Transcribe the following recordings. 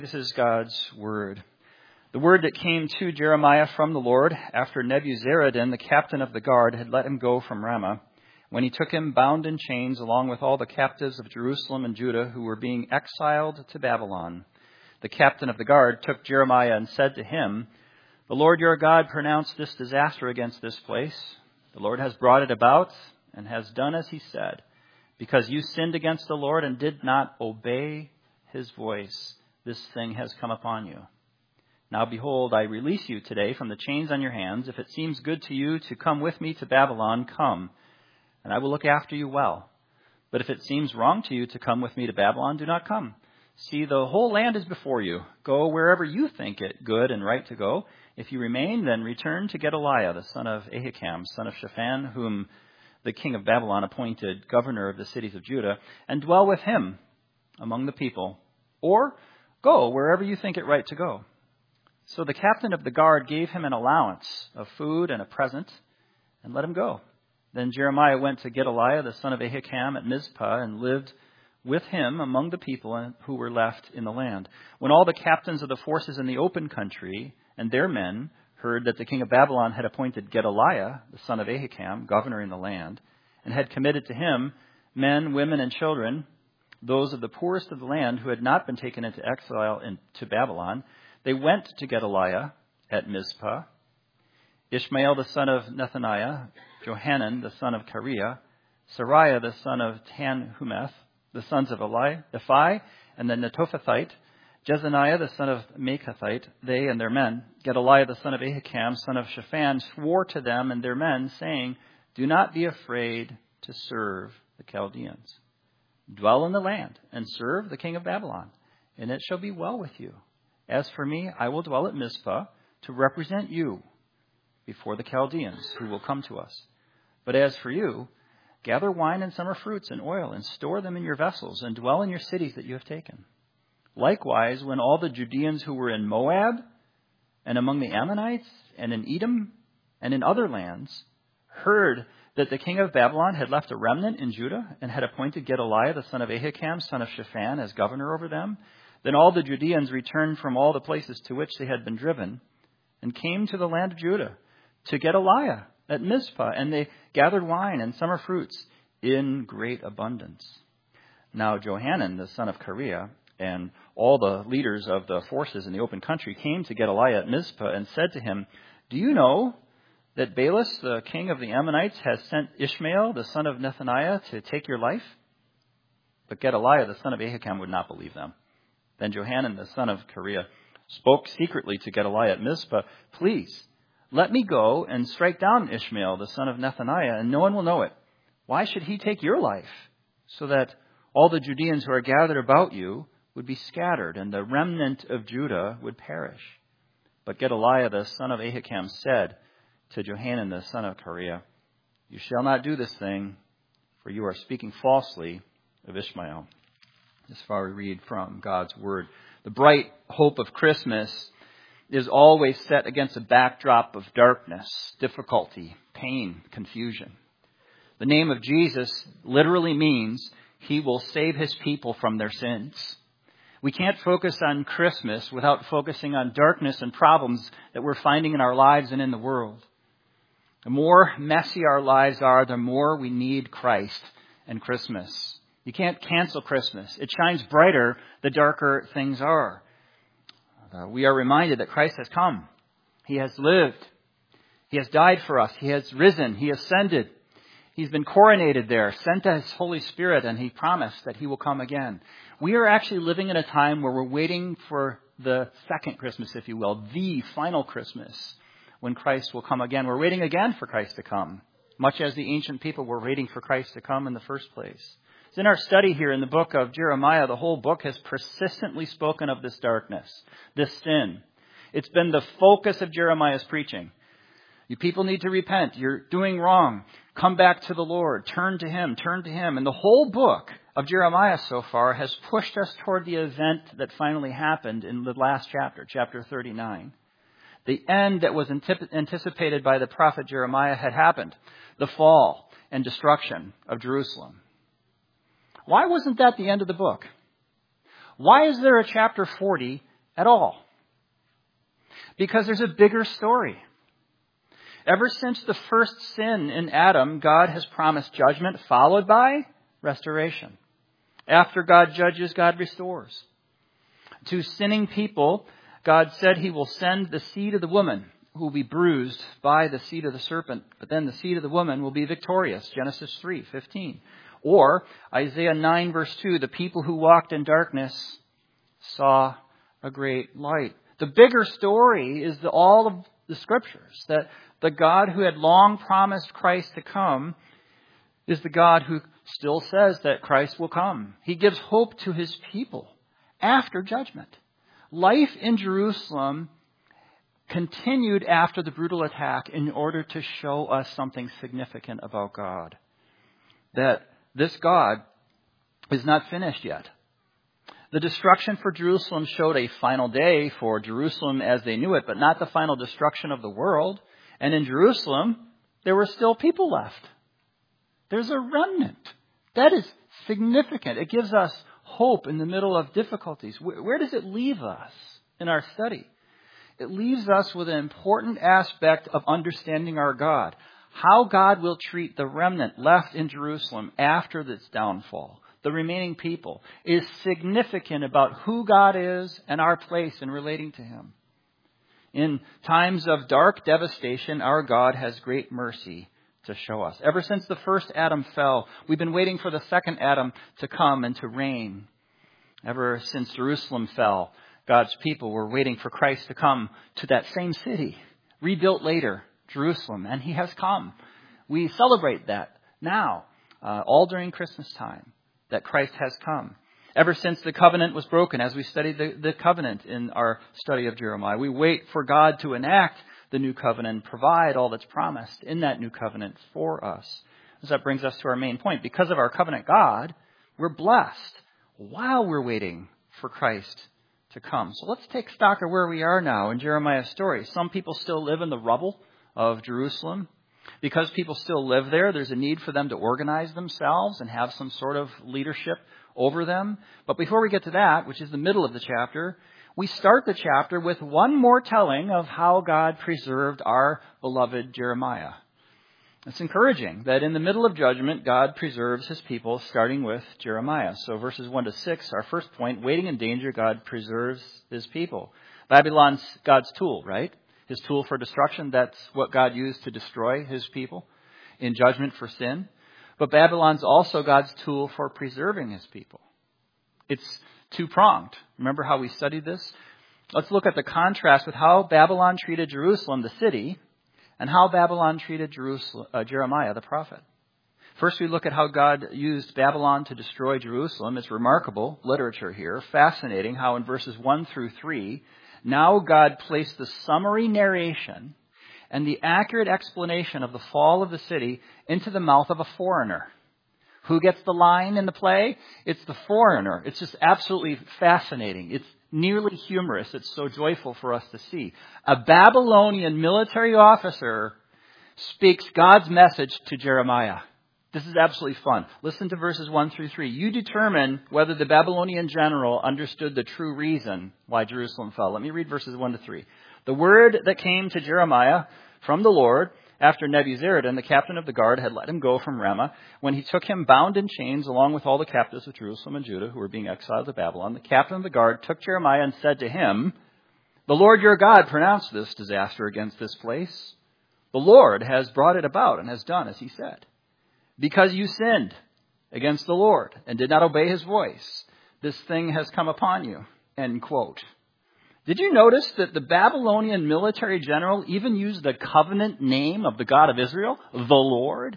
This is God's word. The word that came to Jeremiah from the Lord after Nebuzaradan, the captain of the guard, had let him go from Ramah, when he took him bound in chains along with all the captives of Jerusalem and Judah who were being exiled to Babylon. The captain of the guard took Jeremiah and said to him, "The Lord your God pronounced this disaster against this place. The Lord has brought it about and has done as he said, because you sinned against the Lord and did not obey his voice. This thing has come upon you. Now behold, I release you today from the chains on your hands. If it seems good to you to come with me to Babylon, come, and I will look after you well. But if it seems wrong to you to come with me to Babylon, do not come. See, the whole land is before you. Go wherever you think it good and right to go. If you remain, then return to Gedaliah, the son of Ahikam, son of Shaphan, whom the king of Babylon appointed governor of the cities of Judah, and dwell with him among the people. Or go wherever you think it right to go." So the captain of the guard gave him an allowance of food and a present and let him go. Then Jeremiah went to Gedaliah, the son of Ahikam, at Mizpah and lived with him among the people who were left in the land. When all the captains of the forces in the open country and their men heard that the king of Babylon had appointed Gedaliah, the son of Ahikam, governor in the land, and had committed to him men, women, and children, those of the poorest of the land who had not been taken into exile to Babylon, they went to Gedaliah at Mizpah. Ishmael the son of Nethaniah, Johanan the son of Kareah, Sariah the son of Tanhumeth, the sons of Ephi, and the Netophathite, Jezaniah the son of Maachathite, they and their men. Gedaliah the son of Ahikam, son of Shaphan, swore to them and their men, saying, "Do not be afraid to serve the Chaldeans. Dwell in the land and serve the king of Babylon, and it shall be well with you. As for me, I will dwell at Mizpah to represent you before the Chaldeans who will come to us. But as for you, gather wine and summer fruits and oil and store them in your vessels and dwell in your cities that you have taken." Likewise, when all the Judeans who were in Moab and among the Ammonites and in Edom and in other lands heard that the king of Babylon had left a remnant in Judah and had appointed Gedaliah, the son of Ahikam, son of Shaphan, as governor over them, then all the Judeans returned from all the places to which they had been driven and came to the land of Judah, to Gedaliah at Mizpah, and they gathered wine and summer fruits in great abundance. Now Johanan, the son of Kareah, and all the leaders of the forces in the open country came to Gedaliah at Mizpah and said to him, "Do you know that Baalis, the king of the Ammonites, has sent Ishmael, the son of Nethaniah, to take your life?" But Gedaliah, the son of Ahikam, would not believe them. Then Johanan, the son of Kareah, spoke secretly to Gedaliah at Mizpah, "Please, let me go and strike down Ishmael, the son of Nethaniah, and no one will know it. Why should he take your life? So that all the Judeans who are gathered about you would be scattered, and the remnant of Judah would perish." But Gedaliah, the son of Ahikam, said to Johanan, the son of Kareah, "You shall not do this thing, for you are speaking falsely of Ishmael." This far we read from God's word. The bright hope of Christmas is always set against a backdrop of darkness, difficulty, pain, confusion. The name of Jesus literally means he will save his people from their sins. We can't focus on Christmas without focusing on darkness and problems that we're finding in our lives and in the world. The more messy our lives are, the more we need Christ and Christmas. You can't cancel Christmas. It shines brighter the darker things are. We are reminded that Christ has come. He has lived. He has died for us. He has risen. He ascended. He's been coronated there, sent his Holy Spirit, and he promised that he will come again. We are actually living in a time where we're waiting for the second Christmas, if you will, the final Christmas, when Christ will come again. We're waiting again for Christ to come, much as the ancient people were waiting for Christ to come in the first place. So in our study here in the book of Jeremiah, the whole book has persistently spoken of this darkness, this sin. It's been the focus of Jeremiah's preaching. You people need to repent. You're doing wrong. Come back to the Lord. Turn to him. Turn to him. And the whole book of Jeremiah so far has pushed us toward the event that finally happened in the last chapter, chapter 39. The end that was anticipated by the prophet Jeremiah had happened. The fall and destruction of Jerusalem. Why wasn't that the end of the book? Why is there a chapter 40 at all. Because there's a bigger story. Ever since the first sin in Adam, God has promised judgment followed by restoration. After God judges, God restores. To sinning people, God said he will send the seed of the woman who will be bruised by the seed of the serpent, but then the seed of the woman will be victorious. Genesis 3:15. Or Isaiah 9 verse 2, the people who walked in darkness saw a great light. The bigger story is all of the scriptures, that the God who had long promised Christ to come is the God who still says that Christ will come. He gives hope to his people after judgment. Life in Jerusalem continued after the brutal attack in order to show us something significant about God. That this God is not finished yet. The destruction for Jerusalem showed a final day for Jerusalem as they knew it, but not the final destruction of the world. And in Jerusalem, there were still people left. There's a remnant. That is significant. It gives us hope in the middle of difficulties. Where does it leave us in our study? It leaves us with an important aspect of understanding our God. How God will treat the remnant left in Jerusalem after its downfall, the remaining people, is significant about who God is and our place in relating to him. In times of dark devastation, our God has great mercy to show us. Ever since the first Adam fell, we've been waiting for the second Adam to come and to reign. Ever since Jerusalem fell, God's people were waiting for Christ to come to that same city, rebuilt later, Jerusalem, and he has come. We celebrate that now, all during Christmas time, that Christ has come. Ever since the covenant was broken, as we studied the covenant in our study of Jeremiah, we wait for God to enact the new covenant and provide all that's promised in that new covenant for us. So that brings us to our main point. Because of our covenant God, we're blessed while we're waiting for Christ to come. So let's take stock of where we are now in Jeremiah's story. Some people still live in the rubble of Jerusalem. Because people still live there, there's a need for them to organize themselves and have some sort of leadership over them. But before we get to that, which is the middle of the chapter, we start the chapter with one more telling of how God preserved our beloved Jeremiah. It's encouraging that in the middle of judgment, God preserves his people, starting with Jeremiah. So verses 1 to 6, our first point, waiting in danger, God preserves his people. Babylon's God's tool, right? His tool for destruction, that's what God used to destroy his people in judgment for sin. But Babylon's also God's tool for preserving his people. It's two-pronged. Remember how we studied this? Let's look at the contrast with how Babylon treated Jerusalem, the city, and how Babylon treated Jeremiah, the prophet. First, we look at how God used Babylon to destroy Jerusalem. It's remarkable literature here. Fascinating how in verses 1 through 3, now God placed the summary narration and the accurate explanation of the fall of the city into the mouth of a foreigner. Who gets the line in the play? It's the foreigner. It's just absolutely fascinating. It's nearly humorous. It's so joyful for us to see. A Babylonian military officer speaks God's message to Jeremiah. This is absolutely fun. Listen to verses 1 through 3. You determine whether the Babylonian general understood the true reason why Jerusalem fell. Let me read verses 1 to 3. The word that came to Jeremiah from the Lord after Nebuzaradan, the captain of the guard, had let him go from Ramah, when he took him bound in chains along with all the captives of Jerusalem and Judah who were being exiled to Babylon, the captain of the guard took Jeremiah and said to him, the Lord your God pronounced this disaster against this place. The Lord has brought it about and has done as he said. Because you sinned against the Lord and did not obey his voice, this thing has come upon you. End quote. Did you notice that the Babylonian military general even used the covenant name of the God of Israel, the Lord?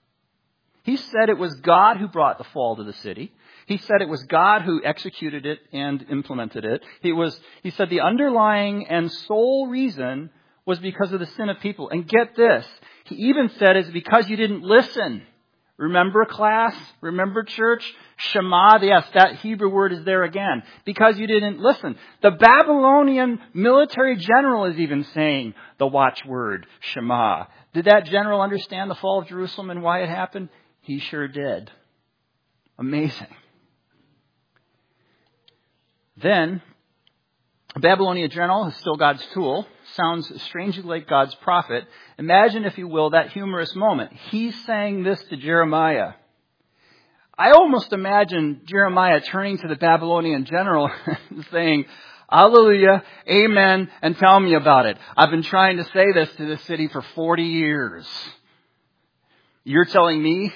He said it was God who brought the fall to the city. He said it was God who executed it and implemented it. He said the underlying and sole reason was because of the sin of people. And get this, he even said it's because you didn't listen. Remember class? Remember church? Shema, yes, that Hebrew word is there again. Because you didn't listen. The Babylonian military general is even saying the watchword, Shema. Did that general understand the fall of Jerusalem and why it happened? He sure did. Amazing. Then, A Babylonian general is still God's tool. Sounds strangely like God's prophet. Imagine, if you will, that humorous moment. He's saying this to Jeremiah. I almost imagine Jeremiah turning to the Babylonian general and saying, "Hallelujah, amen, and tell me about it. I've been trying to say this to this city for 40 years. You're telling me?"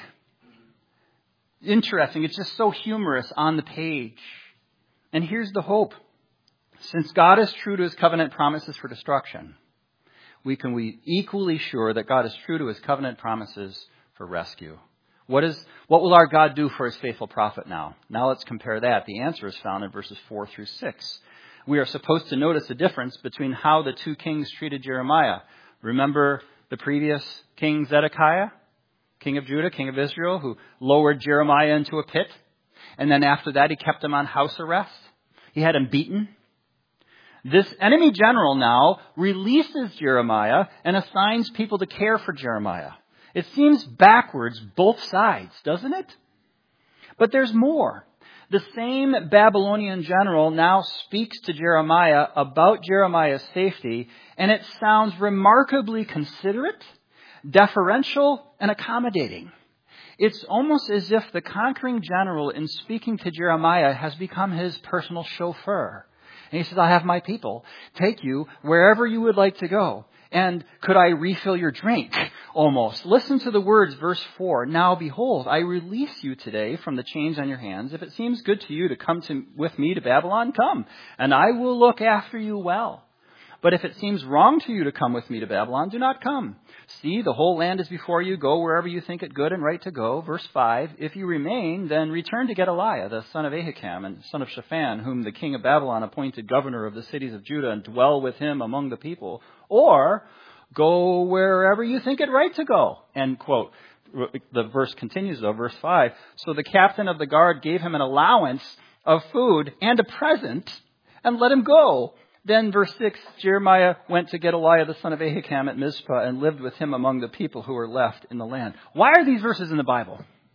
Interesting. It's just so humorous on the page. And here's the hope. Since God is true to his covenant promises for destruction, we can be equally sure that God is true to his covenant promises for rescue. What will our God do for his faithful prophet now? Now let's compare that. The answer is found in verses 4 through 6. We are supposed to notice the difference between how the two kings treated Jeremiah. Remember the previous king, Zedekiah, king of Judah, king of Israel, who lowered Jeremiah into a pit. And then after that, he kept him on house arrest. He had him beaten. This enemy general now releases Jeremiah and assigns people to care for Jeremiah. It seems backwards, both sides, doesn't it? But there's more. The same Babylonian general now speaks to Jeremiah about Jeremiah's safety, and it sounds remarkably considerate, deferential, and accommodating. It's almost as if the conquering general, in speaking to Jeremiah, has become his personal chauffeur. And he says, "I have my people take you wherever you would like to go. And could I refill your drink?" Almost. Listen to the words, verse 4. "Now behold, I release you today from the chains on your hands. If it seems good to you to come with me to Babylon, come, and I will look after you well. But if it seems wrong to you to come with me to Babylon, do not come. See, the whole land is before you. Go wherever you think it good and right to go." Verse 5, "If you remain, then return to Gedaliah, the son of Ahikam, and son of Shaphan, whom the king of Babylon appointed governor of the cities of Judah, and dwell with him among the people. Or go wherever you think it right to go." End quote. The verse continues, though, verse 5. "So the captain of the guard gave him an allowance of food and a present, and let him go. Then, verse 6, Jeremiah went to Gedaliah, the son of Ahikam, at Mizpah, and lived with him among the people who were left in the land." Why are these verses in the Bible?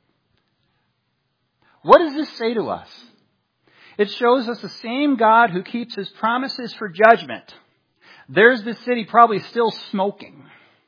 What does this say to us? It shows us the same God who keeps his promises for judgment. There's the city probably still smoking.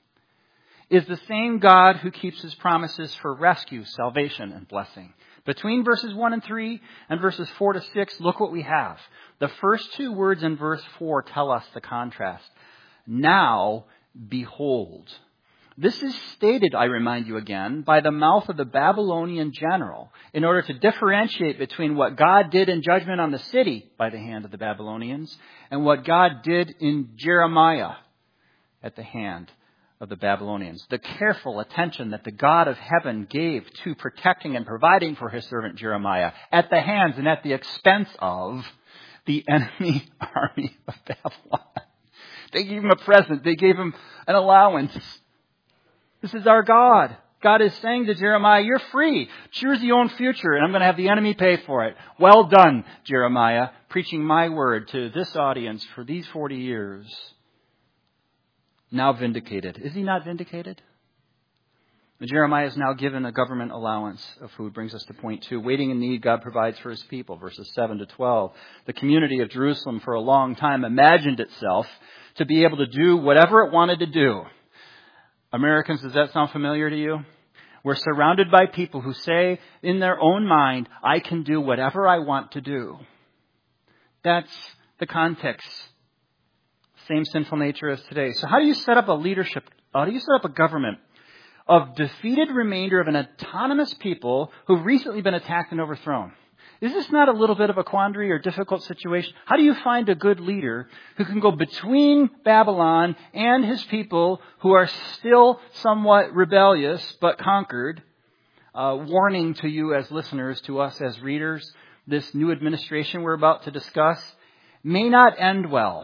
Is the same God who keeps his promises for rescue, salvation, and blessing. Between verses 1 and 3 and verses 4 to 6, look what we have. The first two words in verse 4 tell us the contrast. "Now, behold." This is stated, I remind you again, by the mouth of the Babylonian general in order to differentiate between what God did in judgment on the city by the hand of the Babylonians and what God did in Jeremiah at the hand of the Babylonians. The careful attention that the God of heaven gave to protecting and providing for his servant Jeremiah at the hands and at the expense of the enemy army of Babylon. They gave him a present. They gave him an allowance. This is our God. God is saying to Jeremiah, "You're free. Choose your own future, and I'm going to have the enemy pay for it. Well done, Jeremiah, preaching my word to this audience for these 40 years. Now vindicated." Is he not vindicated? Jeremiah is now given a government allowance of food. Brings us to point 2. Waiting in need, God provides for his people. Verses 7 to 12. The community of Jerusalem for a long time imagined itself to be able to do whatever it wanted to do. Americans, does that sound familiar to you? We're surrounded by people who say in their own mind, "I can do whatever I want to do." That's the context. Same sinful nature as today. So how do you set up a leadership? How do you set up a government of defeated remainder of an autonomous people who've recently been attacked and overthrown? Is this not a little bit of a quandary or difficult situation? How do you find a good leader who can go between Babylon and his people who are still somewhat rebellious but conquered? Warning to you as listeners, to us as readers, this new administration we're about to discuss may not end well,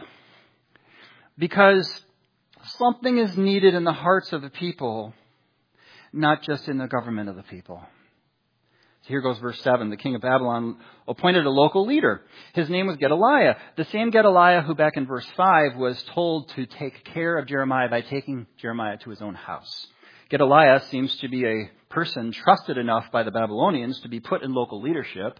because something is needed in the hearts of the people, not just in the government of the people. Here goes verse 7. The king of Babylon appointed a local leader. His name was Gedaliah. The same Gedaliah who back in verse 5 was told to take care of Jeremiah by taking Jeremiah to his own house. Gedaliah seems to be a person trusted enough by the Babylonians to be put in local leadership.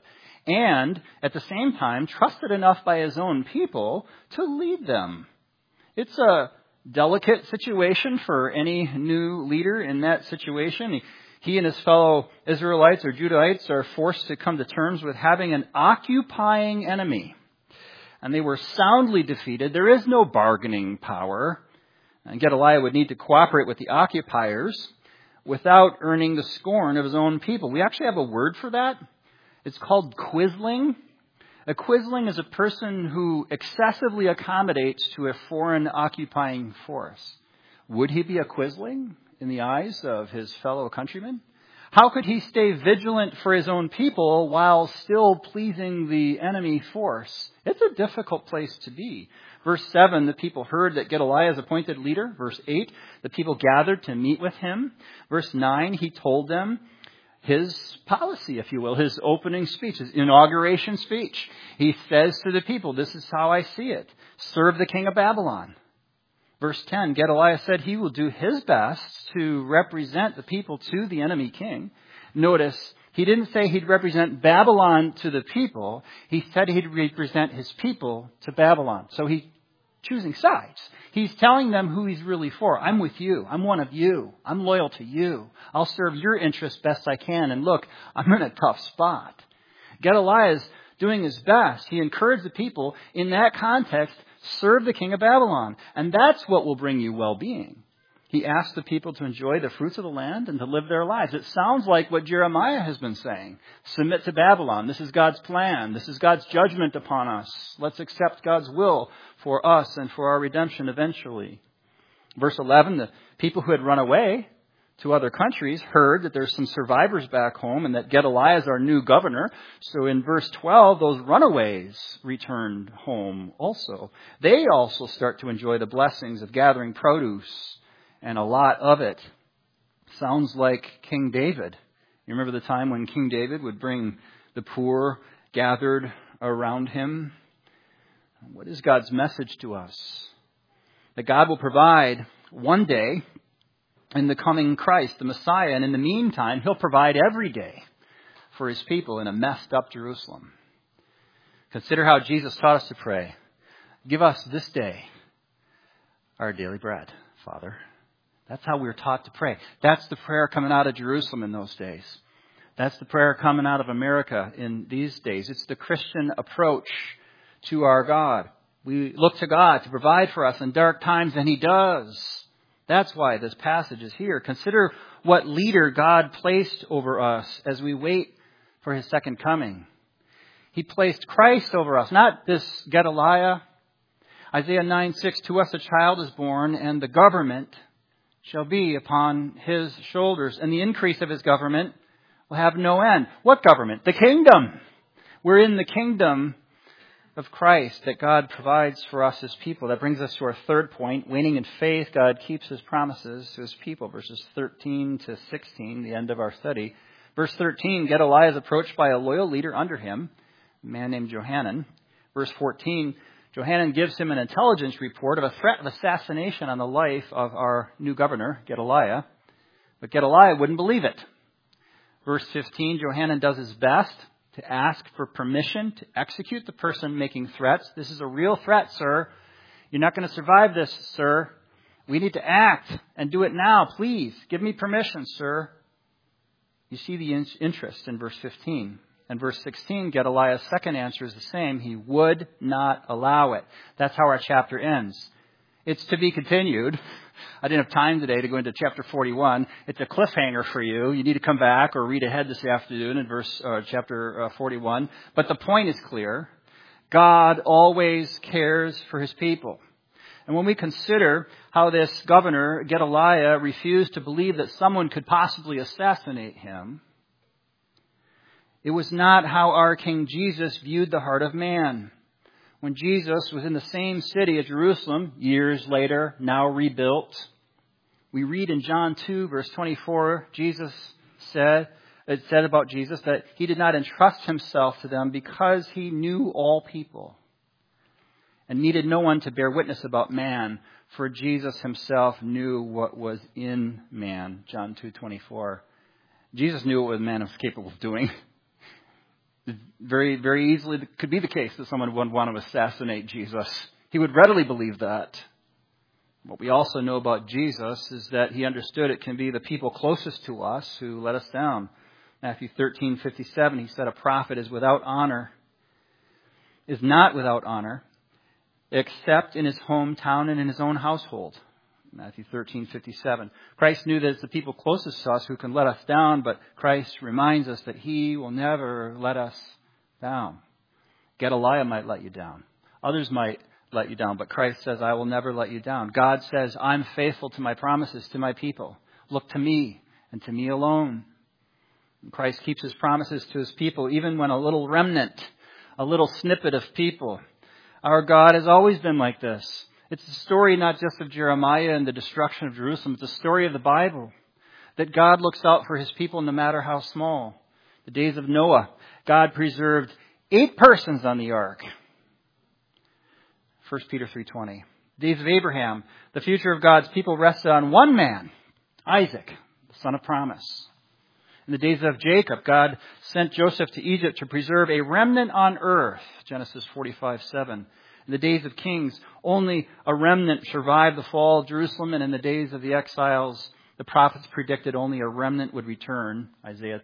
and at the same time trusted enough by his own people to lead them. It's a delicate situation for any new leader in that situation. He and his fellow Israelites or Judahites are forced to come to terms with having an occupying enemy. And they were soundly defeated. There is no bargaining power. And Gedaliah would need to cooperate with the occupiers without earning the scorn of his own people. We actually have a word for that. It's called quisling. A quisling is a person who excessively accommodates to a foreign occupying force. Would he be a quisling in the eyes of his fellow countrymen? How could he stay vigilant for his own people while still pleasing the enemy force? It's a difficult place to be. Verse 7, the people heard that Gedaliah is appointed leader. Verse 8, the people gathered to meet with him. Verse 9, he told them his policy, if you will, his opening speech, his inauguration speech. He says to the people, this is how I see it. Serve the king of Babylon. Verse 10, Gedaliah said he will do his best to represent the people to the enemy king. Notice, he didn't say he'd represent Babylon to the people. He said he'd represent his people to Babylon. So he's choosing sides. He's telling them who he's really for. I'm with you. I'm one of you. I'm loyal to you. I'll serve your interests best I can. And look, I'm in a tough spot. Gedaliah is doing his best. He encouraged the people in that context, serve the king of Babylon. And that's what will bring you well-being. He asked the people to enjoy the fruits of the land and to live their lives. It sounds like what Jeremiah has been saying. Submit to Babylon. This is God's plan. This is God's judgment upon us. Let's accept God's will for us and for our redemption eventually. Verse 11, the people who had run away to other countries heard that there's some survivors back home and that Gedaliah is our new governor. So in verse 12, those runaways returned home also. They also start to enjoy the blessings of gathering produce, and a lot of it. Sounds like King David. You remember the time when King David would bring the poor gathered around him? What is God's message to us? That God will provide one day in the coming Christ, the Messiah, and in the meantime, He'll provide every day for His people in a messed up Jerusalem. Consider how Jesus taught us to pray. Give us this day our daily bread, Father. That's how we were taught to pray. That's the prayer coming out of Jerusalem in those days. That's the prayer coming out of America in these days. It's the Christian approach to our God. We look to God to provide for us in dark times, and He does. That's why this passage is here. Consider what leader God placed over us as we wait for His second coming. He placed Christ over us, not this Gedaliah. Isaiah 9:6, to us a child is born, and the government shall be upon His shoulders, and the increase of His government will have no end. What government? The kingdom. We're in the kingdom of Christ that God provides for us as people. That brings us to our third point. Waiting in faith, God keeps His promises to His people. Verses 13 to 16, the end of our study. Verse 13, Gedaliah is approached by a loyal leader under him, a man named Johanan. Verse 14, Johanan gives him an intelligence report of a threat of assassination on the life of our new governor, Gedaliah. But Gedaliah wouldn't believe it. Verse 15, Johanan does his best to ask for permission to execute the person making threats. This is a real threat, sir. You're not going to survive this, sir. We need to act and do it now. Please give me permission, sir. You see the interest in verse 15. And verse 16, Gedaliah's second answer is the same. He would not allow it. That's how our chapter ends. It's to be continued. I didn't have time today to go into chapter 41. It's a cliffhanger for you. You need to come back or read ahead this afternoon in chapter 41. But the point is clear. God always cares for His people. And when we consider how this governor, Gedaliah, refused to believe that someone could possibly assassinate him, it was not how our King Jesus viewed the heart of man. When Jesus was in the same city as Jerusalem, years later, now rebuilt, we read in John 2, verse 24, it said about Jesus that He did not entrust Himself to them because He knew all people and needed no one to bear witness about man, for Jesus Himself knew what was in man. John 2:24. Jesus knew what man was capable of doing. Very, very easily could be the case that someone would want to assassinate Jesus. He would readily believe that. What we also know about Jesus is that he understood it can be the people closest to us who let us down. Matthew 13:57, he said, a prophet is not without honor, except in his hometown and in his own household. Matthew 13:57. Christ knew that it's the people closest to us who can let us down, but Christ reminds us that he will never let us down. Gedaliah might let you down. Others might let you down, but Christ says, I will never let you down. God says, I'm faithful to my promises to my people. Look to me and to me alone. And Christ keeps his promises to his people, even when a little remnant, a little snippet of people. Our God has always been like this. It's the story not just of Jeremiah and the destruction of Jerusalem. It's the story of the Bible. That God looks out for his people no matter how small. The days of Noah, God preserved 8 persons on the ark. 1 Peter 3:20. The days of Abraham, the future of God's people rested on one man, Isaac, the son of promise. In the days of Jacob, God sent Joseph to Egypt to preserve a remnant on earth. Genesis 45:7. In the days of kings, only a remnant survived the fall of Jerusalem, and in the days of the exiles, the prophets predicted only a remnant would return. Isaiah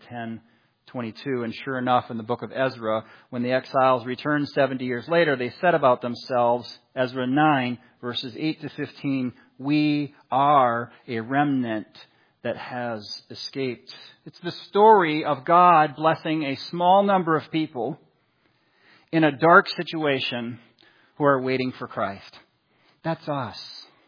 10:22. And sure enough, in the book of Ezra, when the exiles returned 70 years later, they said about themselves, Ezra 9, verses 8 to 15, we are a remnant that has escaped. It's the story of God blessing a small number of people in a dark situation who are waiting for Christ. That's us.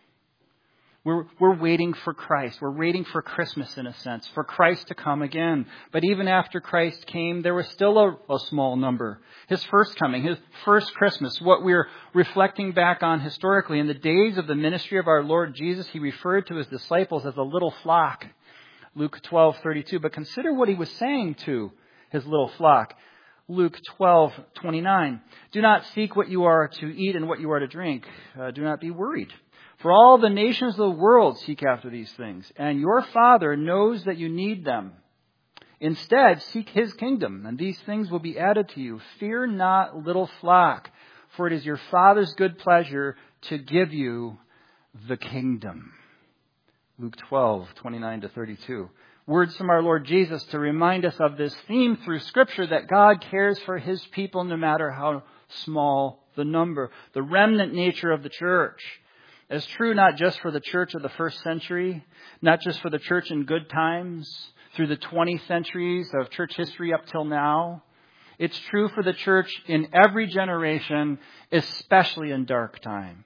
We're waiting for Christ. We're waiting for Christmas, in a sense, for Christ to come again. But even after Christ came, there was still a small number. His first coming, his first Christmas, what we're reflecting back on historically, in the days of the ministry of our Lord Jesus, he referred to his disciples as a little flock. Luke 12:32. But consider what he was saying to his little flock. Luke 12:29. Do not seek what you are to eat and what you are to drink. Do not be worried. For all the nations of the world seek after these things, and your Father knows that you need them. Instead, seek his kingdom, and these things will be added to you. Fear not, little flock, for it is your Father's good pleasure to give you the kingdom. Luke 12:29 to 32. Words from our Lord Jesus to remind us of this theme through Scripture, that God cares for his people no matter how small the number. The remnant nature of the church is true not just for the church of the first century, not just for the church in good times, through the 20 centuries of church history up till now. It's true for the church in every generation, especially in dark times.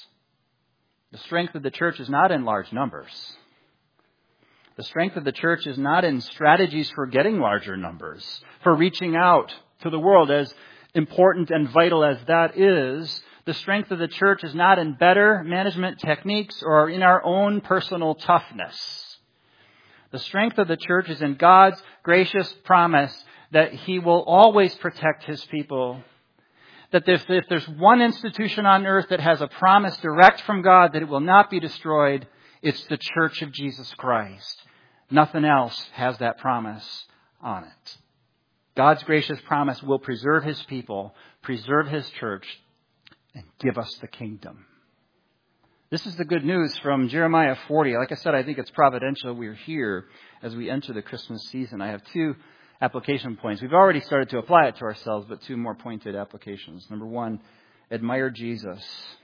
The strength of the church is not in large numbers. The strength of the church is not in strategies for getting larger numbers, for reaching out to the world, as important and vital as that is. The strength of the church is not in better management techniques or in our own personal toughness. The strength of the church is in God's gracious promise that he will always protect his people. That if there's one institution on earth that has a promise direct from God that it will not be destroyed, it's the Church of Jesus Christ. Nothing else has that promise on it. God's gracious promise will preserve his people, preserve his church, and give us the kingdom. This is the good news from Jeremiah 40. Like I said, I think it's providential we're here as we enter the Christmas season. I have 2 application points. We've already started to apply it to ourselves, but 2 more pointed applications. Number 1, admire Jesus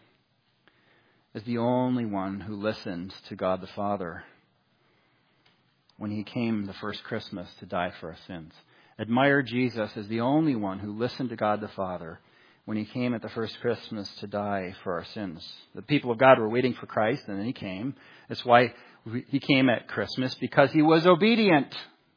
as the only one who listened to God the Father when he came the first Christmas to die for our sins. Admire Jesus as the only one who listened to God the Father when he came at the first Christmas to die for our sins. The people of God were waiting for Christ, and then he came. That's why he came at Christmas, because he was obedient.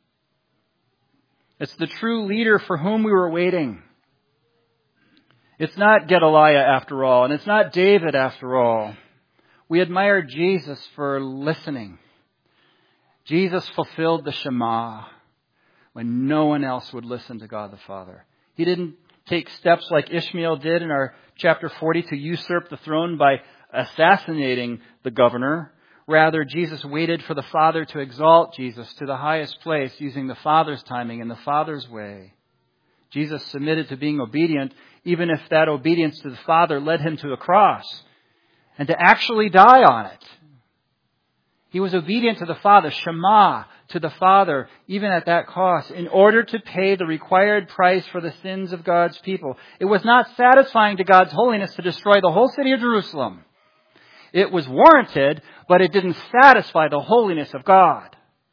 It's the true leader for whom we were waiting. It's not Gedaliah after all, and it's not David after all. We admire Jesus for listening. Jesus fulfilled the Shema when no one else would listen to God the Father. He didn't take steps like Ishmael did in our chapter 40 to usurp the throne by assassinating the governor. Rather, Jesus waited for the Father to exalt Jesus to the highest place using the Father's timing and the Father's way. Jesus submitted to being obedient, even if that obedience to the Father led him to a cross and to actually die on it. He was obedient to the Father, Shema, to the Father, even at that cost, in order to pay the required price for the sins of God's people. It was not satisfying to God's holiness to destroy the whole city of Jerusalem. It was warranted, but it didn't satisfy the holiness of God.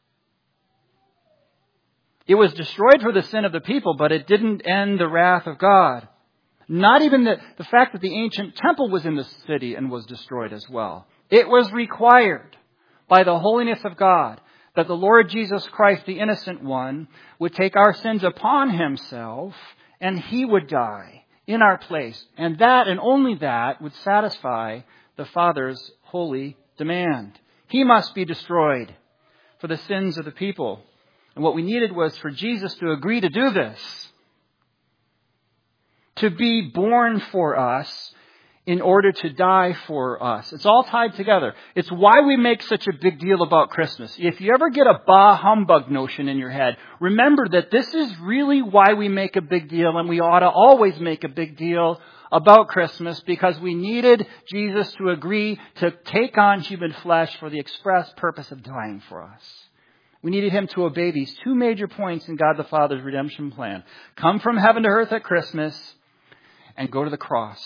It was destroyed for the sin of the people, but it didn't end the wrath of God. Not even the fact that the ancient temple was in the city and was destroyed as well. It was required by the holiness of God that the Lord Jesus Christ, the innocent one, would take our sins upon himself and he would die in our place. And that and only that would satisfy the Father's holy demand. He must be destroyed for the sins of the people. And what we needed was for Jesus to agree to do this. To be born for us in order to die for us. It's all tied together. It's why we make such a big deal about Christmas. If you ever get a bah humbug notion in your head, remember that this is really why we make a big deal, and we ought to always make a big deal about Christmas, because we needed Jesus to agree to take on human flesh for the express purpose of dying for us. We needed him to obey these two major points in God the Father's redemption plan. Come from heaven to earth at Christmas and go to the cross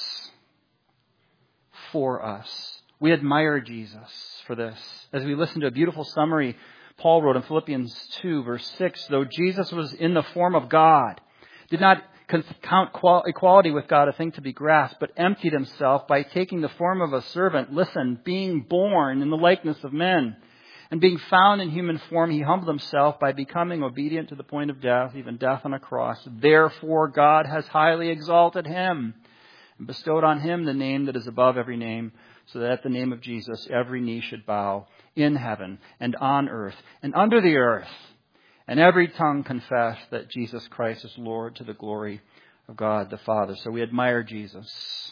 for us. We admire Jesus for this. As we listen to a beautiful summary Paul wrote in Philippians 2, verse 6, though Jesus was in the form of God, did not count equality with God a thing to be grasped, but emptied himself by taking the form of a servant. Listen, being born in the likeness of men. And being found in human form, he humbled himself by becoming obedient to the point of death, even death on a cross. Therefore, God has highly exalted him and bestowed on him the name that is above every name, so that at the name of Jesus every knee should bow in heaven and on earth and under the earth, and every tongue confess that Jesus Christ is Lord, to the glory of God the Father. So we admire Jesus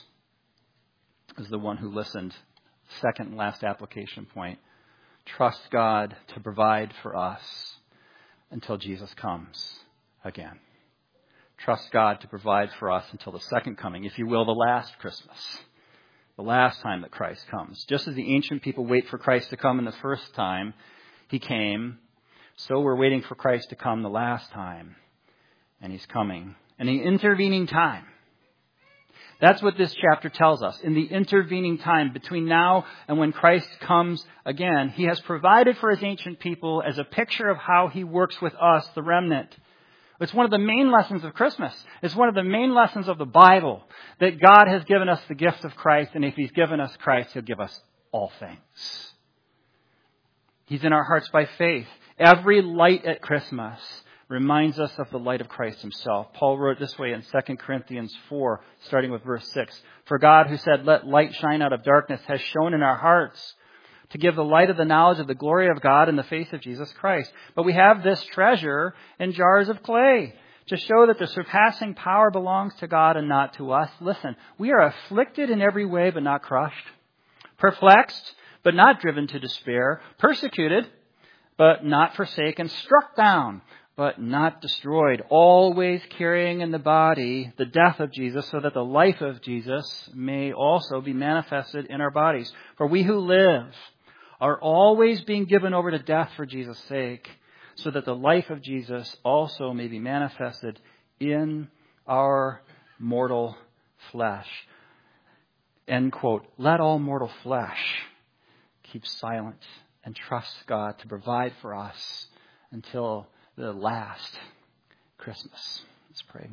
as the one who listened. Second and last application point. Trust God to provide for us until Jesus comes again. Trust God to provide for us until the second coming, if you will, the last Christmas, the last time that Christ comes. Just as the ancient people wait for Christ to come in the first time he came, so we're waiting for Christ to come the last time, and he's coming. And the intervening time, that's what this chapter tells us. In the intervening time between now and when Christ comes again, he has provided for his ancient people as a picture of how he works with us, the remnant. It's one of the main lessons of Christmas. It's one of the main lessons of the Bible, that God has given us the gift of Christ, and if he's given us Christ, he'll give us all things. He's in our hearts by faith. Every light at Christmas reminds us of the light of Christ himself. Paul wrote this way in 2 Corinthians 4, starting with verse 6. For God, who said, let light shine out of darkness, has shone in our hearts to give the light of the knowledge of the glory of God in the face of Jesus Christ. But we have this treasure in jars of clay to show that the surpassing power belongs to God and not to us. Listen, we are afflicted in every way, but not crushed. Perplexed, but not driven to despair. Persecuted, but not forsaken. Struck down, but not destroyed, always carrying in the body the death of Jesus, so that the life of Jesus may also be manifested in our bodies. For we who live are always being given over to death for Jesus' sake, so that the life of Jesus also may be manifested in our mortal flesh. End quote. Let all mortal flesh keep silent and trust God to provide for us until the last Christmas. Let's pray.